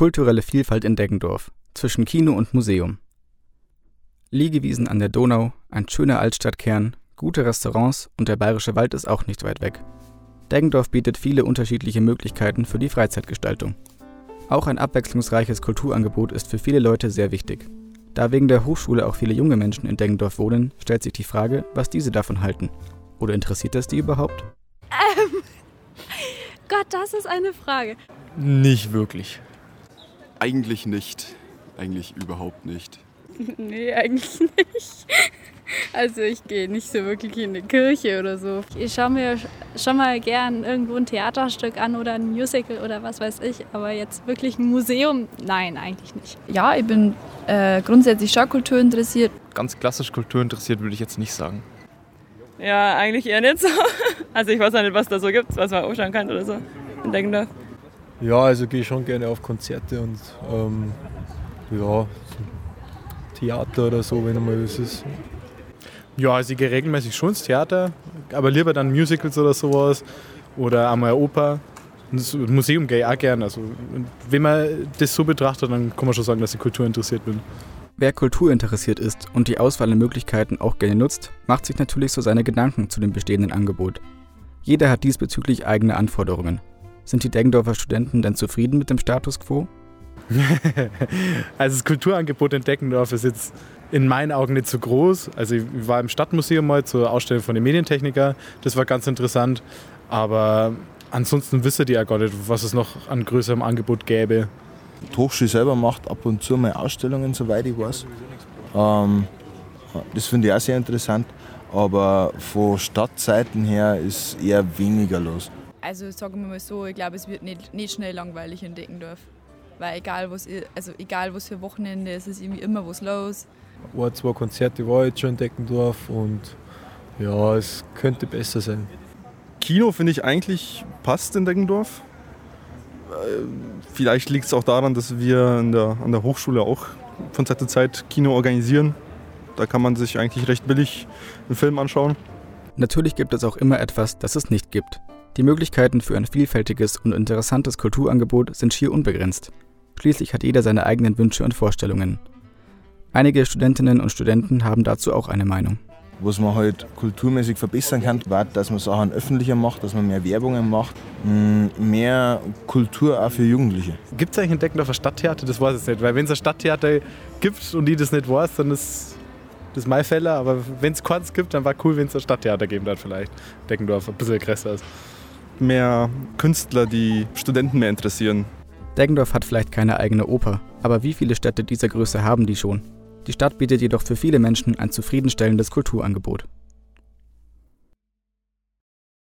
Kulturelle Vielfalt in Deggendorf, zwischen Kino und Museum. Liegewiesen an der Donau, ein schöner Altstadtkern, gute Restaurants und der Bayerische Wald ist auch nicht weit weg. Deggendorf bietet viele unterschiedliche Möglichkeiten für die Freizeitgestaltung. Auch ein abwechslungsreiches Kulturangebot ist für viele Leute sehr wichtig. Da wegen der Hochschule auch viele junge Menschen in Deggendorf wohnen, stellt sich die Frage, was diese davon halten. Oder interessiert das die überhaupt? Gott, das ist eine Frage. Nicht wirklich. Eigentlich nicht. Eigentlich überhaupt nicht. Nee, eigentlich nicht. Also ich gehe nicht so wirklich in die Kirche oder so. Ich schaue mir schon mal gern irgendwo ein Theaterstück an oder ein Musical oder was weiß ich. Aber jetzt wirklich ein Museum? Nein, eigentlich nicht. Ja, ich bin grundsätzlich schon Kultur interessiert. Ganz klassisch Kultur interessiert würde ich jetzt nicht sagen. Ja, eigentlich eher nicht so. Also ich weiß auch nicht, was da so gibt, was man anschauen kann oder so in Deggendorf. Ja, also gehe ich schon gerne auf Konzerte und ja, Theater oder so, wenn einmal was ist. Ja, also ich gehe regelmäßig schon ins Theater, aber lieber dann Musicals oder sowas oder einmal Oper. Und das Museum gehe ich auch gerne. Also wenn man das so betrachtet, dann kann man schon sagen, dass ich Kultur interessiert bin. Wer Kultur interessiert ist und die Auswahl an Möglichkeiten auch gerne nutzt, macht sich natürlich so seine Gedanken zu dem bestehenden Angebot. Jeder hat diesbezüglich eigene Anforderungen. Sind die Deggendorfer Studenten denn zufrieden mit dem Status quo? Also das Kulturangebot in Deggendorf ist jetzt in meinen Augen nicht so groß. Also ich war im Stadtmuseum mal zur Ausstellung von den Medientechniker, das war ganz interessant. Aber ansonsten wissen die ja gar nicht, was es noch an größerem Angebot gäbe. Die Hochschule selber macht ab und zu mal Ausstellungen, soweit ich weiß. Das finde ich auch sehr interessant. Aber von Stadtseiten her ist eher weniger los. Also sagen wir mal so, ich glaube, es wird nicht schnell langweilig in Deggendorf. Weil egal was für Wochenende ist, ist irgendwie immer was los. Ein, zwei Konzerte war jetzt schon in Deggendorf und ja, es könnte besser sein. Kino finde ich eigentlich passt in Deggendorf. Vielleicht liegt es auch daran, dass wir an der Hochschule auch von Zeit zu Zeit Kino organisieren. Da kann man sich eigentlich recht billig einen Film anschauen. Natürlich gibt es auch immer etwas, das es nicht gibt. Die Möglichkeiten für ein vielfältiges und interessantes Kulturangebot sind schier unbegrenzt. Schließlich hat jeder seine eigenen Wünsche und Vorstellungen. Einige Studentinnen und Studenten haben dazu auch eine Meinung. Was man halt kulturmäßig verbessern kann, war, dass man Sachen öffentlicher macht, dass man mehr Werbungen macht, mehr Kultur auch für Jugendliche. Gibt es eigentlich in Deggendorf ein Stadttheater? Das weiß ich nicht, weil wenn es ein Stadttheater gibt und die das nicht weiß, dann ist das mein Fehler. Aber wenn es keins gibt, dann war cool, wenn es ein Stadttheater geben hat vielleicht. Deggendorf ein bisschen größer ist. Mehr Künstler, die Studenten mehr interessieren. Deggendorf hat vielleicht keine eigene Oper, aber wie viele Städte dieser Größe haben die schon? Die Stadt bietet jedoch für viele Menschen ein zufriedenstellendes Kulturangebot.